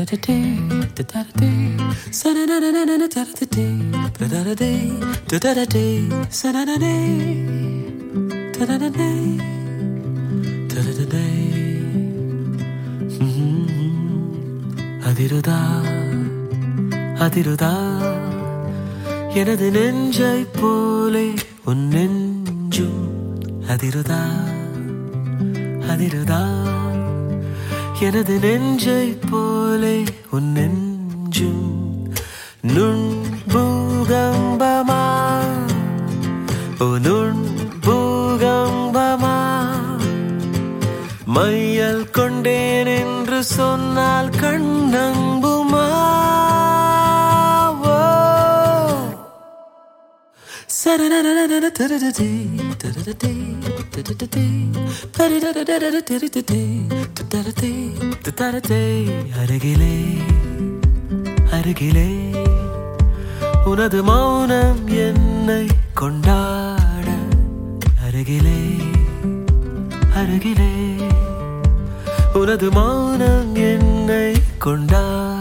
அதிருதா அதிருதா எனது நெஞ்சை போலே உன் நெஞ்சும் அதிருதா அதிருதா எனது நெஞ்சை போலே உன் நெஞ்சும் நுண் பூகம்பமா ஓ நுண் பூகம்பமா மையல் கொண்டேன் என்று சொன்னால் கண்ணங்குமா அருகிலே அருகிலே உனது மௌனம் என்னை கொண்டாட அருகிலே அருகிலே உனது மௌனம் என்னை கொண்டாட